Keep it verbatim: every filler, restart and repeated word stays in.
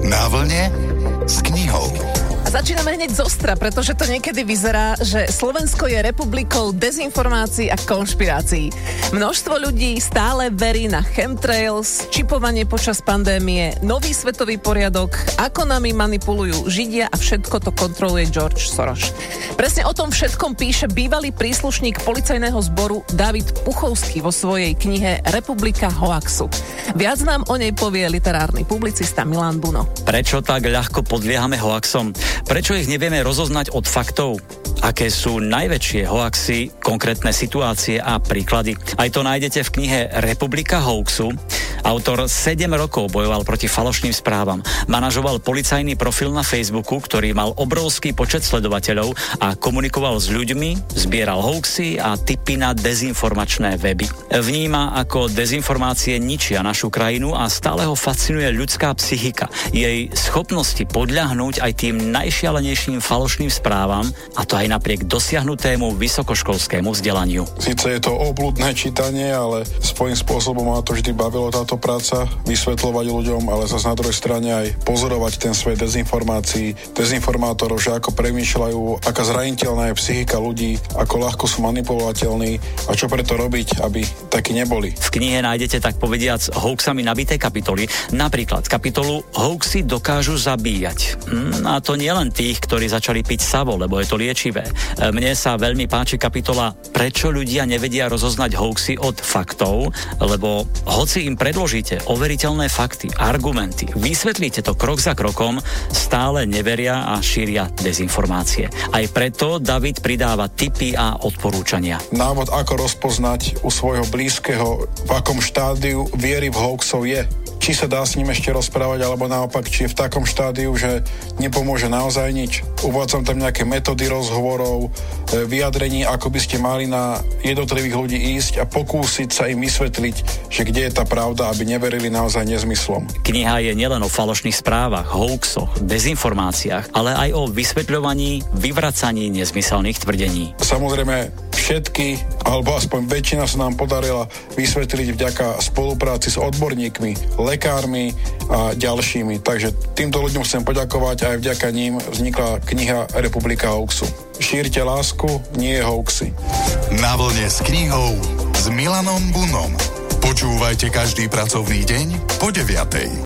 Na vlne s knihou. A začíname hneď zostra, pretože to niekedy vyzerá, že Slovensko je republikou dezinformácií a konšpirácií. Množstvo ľudí stále verí na chemtrails, čipovanie počas pandémie, nový svetový poriadok, ako nami manipulujú Židia a všetko to kontroluje George Soros. Presne o tom všetkom píše bývalý príslušník policajného zboru David Puchovský vo svojej knihe Republika hoaxu. Viac nám o nej povie literárny publicista Milan Buno. Prečo tak ľahko podliehame hoaxom? Prečo ich nevieme rozoznať od faktov? Aké sú najväčšie hoaxy, konkrétne situácie a príklady? Aj to nájdete v knihe Republika hoaxu. Autor sedem rokov bojoval proti falošným správam. Manažoval policajný profil na Facebooku, ktorý mal obrovský počet sledovateľov a komunikoval s ľuďmi, zbieral hoaxy a tipy na dezinformačné weby. Vníma, ako dezinformácie ničia našu krajinu a stále ho fascinuje ľudská psychika. Jej schopnosti podľahnúť aj tým najšialenejším falošným správam, a to aj napriek dosiahnutému vysokoškolskému vzdelaniu. Sice je to obľudné čítanie, ale svojím spôsobom ma to vždy bavilo táto práca, vysvetľovať ľuďom, ale zase na druhej strane aj pozorovať ten svet dezinformácií, dezinformátorov, že ako premýšľajú, aká zraniteľná je psychika ľudí, ako ľahko sú manipulovateľní a čo preto robiť, aby takí neboli. V knihe nájdete tak povediac hoaxami nabité kapitoly, napríklad kapitolu Hoaxy dokážu zabíjať. A to nie len tých, ktorí začali piť savo, lebo je to liečivé. Mne sa veľmi páči kapitola Prečo ľudia nevedia rozoznať hoaxy od faktov, lebo hoci im predložíte overiteľné fakty, argumenty, vysvetlíte to krok za krokom, stále neveria a šíria dezinformácie. Aj preto David pridáva tipy a odporúčania. Návod, ako rozpoznať u svojho blízkeho, v akom štádiu viery v hoaxov je. Či sa dá s ním ešte rozprávať, alebo naopak, či je v takom štádiu, že nepomôže naozaj nič. Uvádzam tam nejaké metódy rozhovorov, vyjadrení, ako by ste mali na jednotlivých ľudí ísť a pokúsiť sa im vysvetliť, že kde je tá pravda, aby neverili naozaj nezmyslom. Kniha je nielen o falošných správach, hoaxoch, dezinformáciách, ale aj o vysvetľovaní, vyvracaní nezmyselných tvrdení. Samozrejme, všetky, alebo aspoň väčšina sa nám podarila vysvetliť vďaka spolupráci s odborníkmi, lekármi a ďalšími. Takže týmto ľuďom chcem poďakovať a aj vďaka ním vznikla kniha Republika hoaxu. Šírte lásku, nie hoaxy. Na vlne s knihou s Milanom Bunom. Počúvajte každý pracovný deň po deviatej.